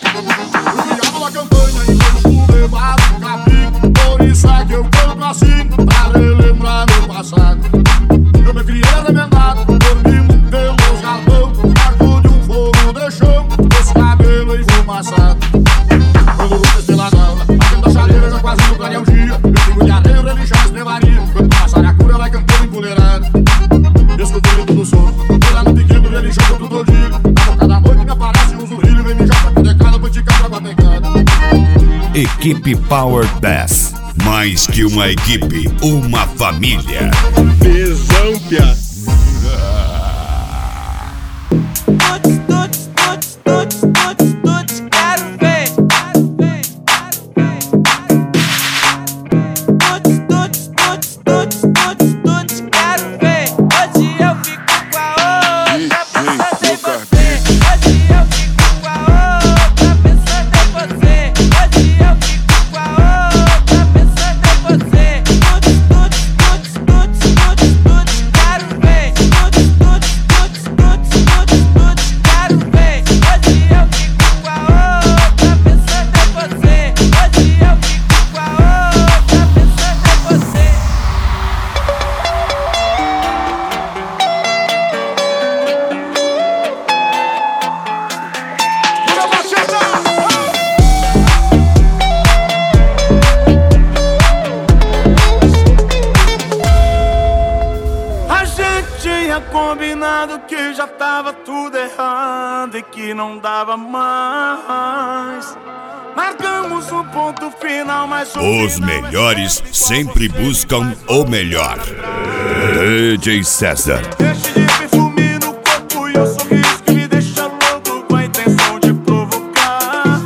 O diabo da campanha e foi levado no capim. Por isso é que eu canto assim, para relembrar meu passado. Eu me criei arremendado, dormindo pelo galpão, perto de um fogo de chão, os cabelos enfumaçados. Quando luz esteladão, batendo da chaleira, já quase no clarear o dia. Eu sigo de areia, religião, estrevaria. Quando passar a cura, vai cantando empoleirado. Escutei tudo som, pela no pequeno, religião, eu tudo digo. Na boca da noite me aparece um zurrilho, vem mijar pra pedecada, vou te cantar pra pegada. Equipe Power 10. Mais que uma equipe, uma família. Tesão, pia. Quero ver. Quero ver. Hoje eu fico com a outra pensando em você. Hoje eu fico com a outra pensando em você. Hoje eu fico com a outra pensando em você. Quero ver. Quero ver. Hoje eu fico com a outra pensando em você. Hoje eu fico com a outra pensando em você. A gente tinha combinado que já tava tudo errado e que não dava mais. Marcamos um ponto final, mas Os melhores sempre buscam o melhor. DJ César. Deixe de perfume no corpo e o sorriso que me deixa louco com a intenção de provocar.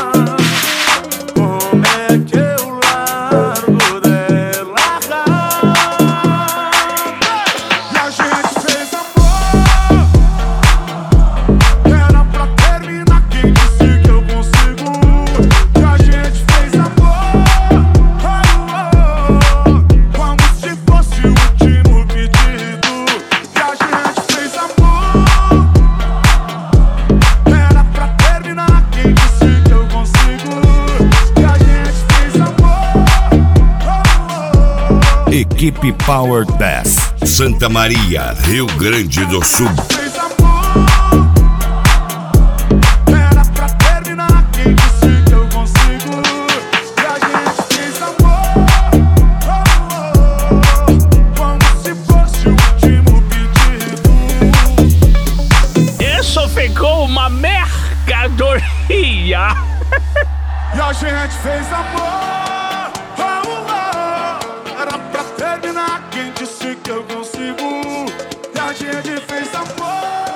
Como é que eu largo dela? E a gente fez amor. Era pra terminar, quem disse que eu consigo? E a gente fez amor. Como se fosse o último pedido. E a gente fez amor. Era pra terminar, quem disse que eu consigo? E a gente fez amor. Equipe Power 10. Santa Maria, Rio Grande do Sul. Fez amor. Era pra terminar, quem disse que eu consigo? E a gente fez amor. Como se fosse o último pedido. Isso ficou uma mercadoria. E a gente fez amor. Era pra terminar, quem disse que eu consigo? E a gente fez amor.